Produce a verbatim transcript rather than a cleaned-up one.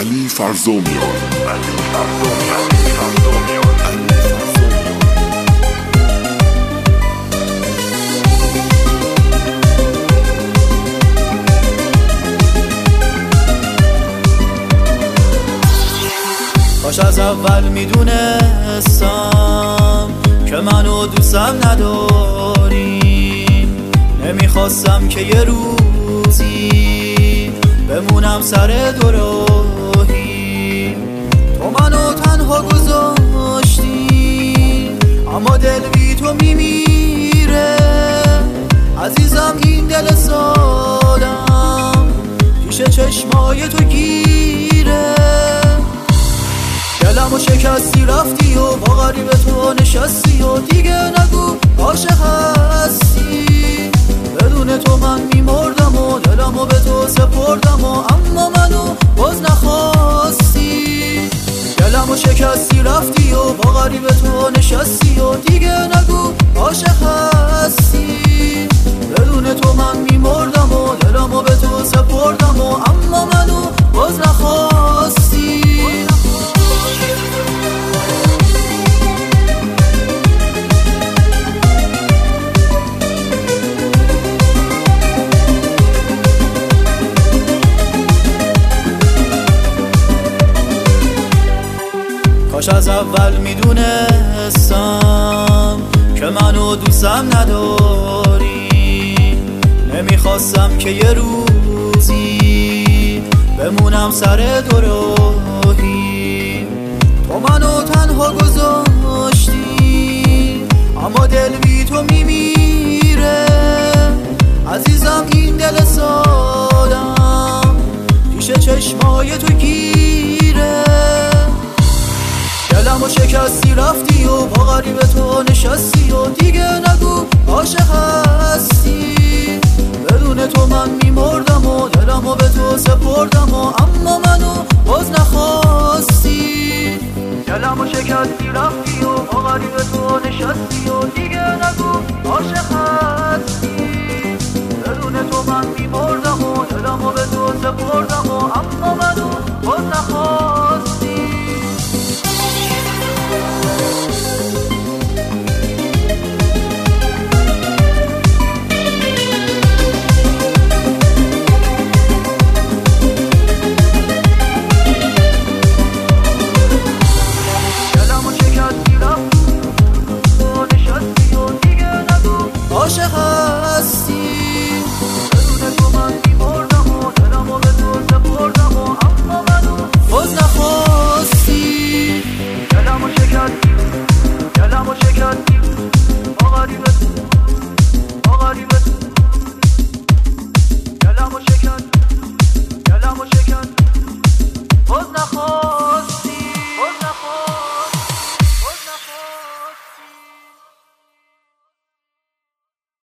علی فرزامیان. علی فرزامیان. کاش از اول میدونستم که منو دوستم نداری، نمیخواستم که یه روزی بمونم سر دوراهی. تو منو تنها گذاشتی اما دل بی تو میمیره. عزیزم این دل سادم پیش چشمای تو گیره. دلمو شکستی رفتی و با غریب تو نشستی و دیگه نگو عاشق هستی. بدون تو من میمردم و دلمو به تو سپردم و اما منو باز نخواستی. دلمو شکستی رفتی و با غریب تو نشستی و دیگه نگو عاشق هستی. بدون تو من میمردم و دلمو به تو سپردم و اما منو باز نخواستی. کاش از اول میدونستم که منو دوستم نداری، نمیخواستم که یه روزی بمونم سر دوراهی. تو منو تنها گذاشتی اما دل بی تو میمیره. عزیزم این دل سادم پیش چشمای تو گیره. دلمو شکستی رفتی و با غریب تو نشستی و دیگه نگو عاشق هستی. بدون تو من میمردم و دلمو به تو سپردم و اما منو باز نخواستی. دلمو شکستی رفتی و با غریب تو نشستی و دیگه نگو عاشق هستی. بدون تو من میمردم و دلمو به تو سپردم و اما منو باز نخواستی. عاشق هستی. بدون تو من میمردم و دلمو به تو سپردم و اما منو باز نخواستی. دلمو شکستی